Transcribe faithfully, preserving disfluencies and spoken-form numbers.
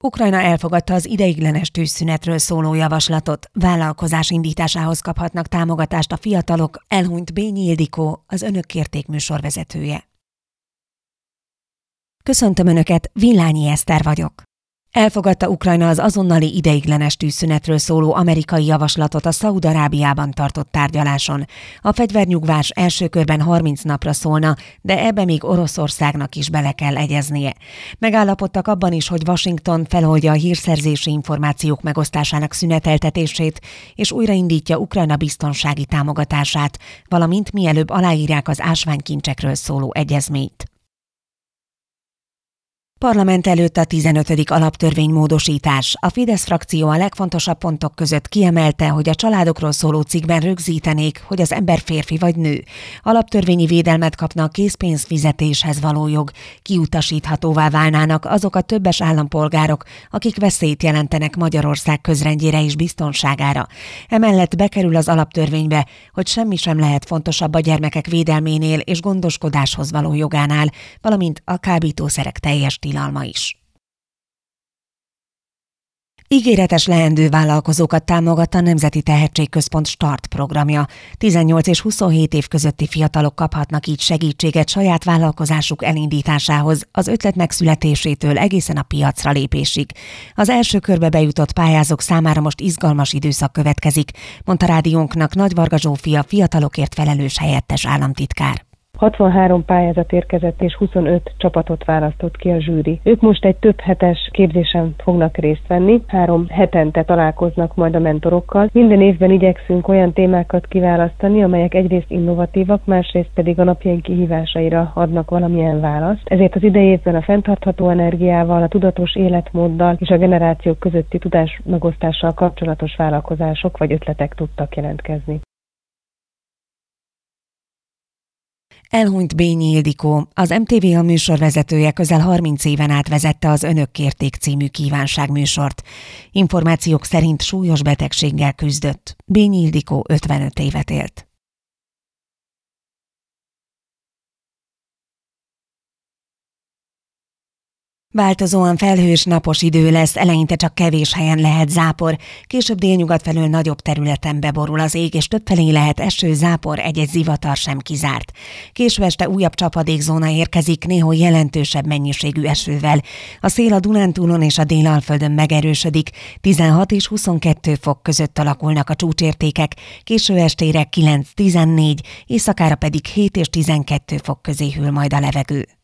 Ukrajna elfogadta az ideiglenes tűzszünetről szóló javaslatot. Vállalkozás indításához kaphatnak támogatást a fiatalok, elhunyt Bényi Ildikó, az Önök kérték műsorvezetője. Köszöntöm Önöket, Villányi Eszter vagyok. Elfogadta Ukrajna az azonnali ideiglenes tűzszünetről szóló amerikai javaslatot a Szaúd-Arábiában tartott tárgyaláson. A fegyvernyugvás első körben harminc napra szólna, de ebbe még Oroszországnak is bele kell egyeznie. Megállapodtak abban is, hogy Washington feloldja a hírszerzési információk megosztásának szüneteltetését, és újraindítja Ukrajna biztonsági támogatását, valamint mielőbb aláírják az ásványkincsekről szóló egyezményt. Parlament előtt a tizenötödik alaptörvénymódosítás. A Fidesz frakció a legfontosabb pontok között kiemelte, hogy a családokról szóló cikkben rögzítenék, hogy az ember férfi vagy nő. Alaptörvényi védelmet kapna a készpénzfizetéshez való jog. Kiutasíthatóvá válnának azok a többes állampolgárok, akik veszélyt jelentenek Magyarország közrendjére és biztonságára. Emellett bekerül az alaptörvénybe, hogy semmi sem lehet fontosabb a gyermekek védelménél és gondoskodáshoz való jogánál, valamint a kábítószerek teljes tilalma is. Ígéretes leendő vállalkozókat támogat a Nemzeti Tehetségközpont Start programja. tizennyolc és huszonhét év közötti fiatalok kaphatnak így segítséget saját vállalkozásuk elindításához, az ötlet megszületésétől egészen a piacra lépésig. Az első körbe bejutott pályázók számára most izgalmas időszak következik, mondta rádiónknak Nagy Varga Zsófia, fiatalokért felelős helyettes államtitkár. hatvanhárom pályázat érkezett, és huszonöt csapatot választott ki a zsűri. Ők most egy több hetes képzésen fognak részt venni, három hetente találkoznak majd a mentorokkal. Minden évben igyekszünk olyan témákat kiválasztani, amelyek egyrészt innovatívak, másrészt pedig a napjaink kihívásaira adnak valamilyen választ. Ezért az idei évben a fenntartható energiával, a tudatos életmóddal és a generációk közötti tudásmegosztással kapcsolatos vállalkozások vagy ötletek tudtak jelentkezni. Elhunyt Bényi Ildikó, az em té vé á műsorvezetője közel harminc éven át vezette az Önök kérték című kívánságműsort. Információk szerint súlyos betegséggel küzdött. Bényi Ildikó ötvenöt évet élt. Változóan felhős, napos idő lesz, eleinte csak kevés helyen lehet zápor, később délnyugat felől nagyobb területen beborul az ég, és többfelé lehet eső, zápor, egy-egy zivatar sem kizárt. Késő este újabb csapadékzóna érkezik, néhol jelentősebb mennyiségű esővel. A szél a Dunántúlon és a Dél-Alföldön megerősödik, tizenhat és huszonkettő fok között alakulnak a csúcsértékek, késő estére kilenc-tizennégy, éjszakára pedig hét és tizenkettő fok közé hűl majd a levegő.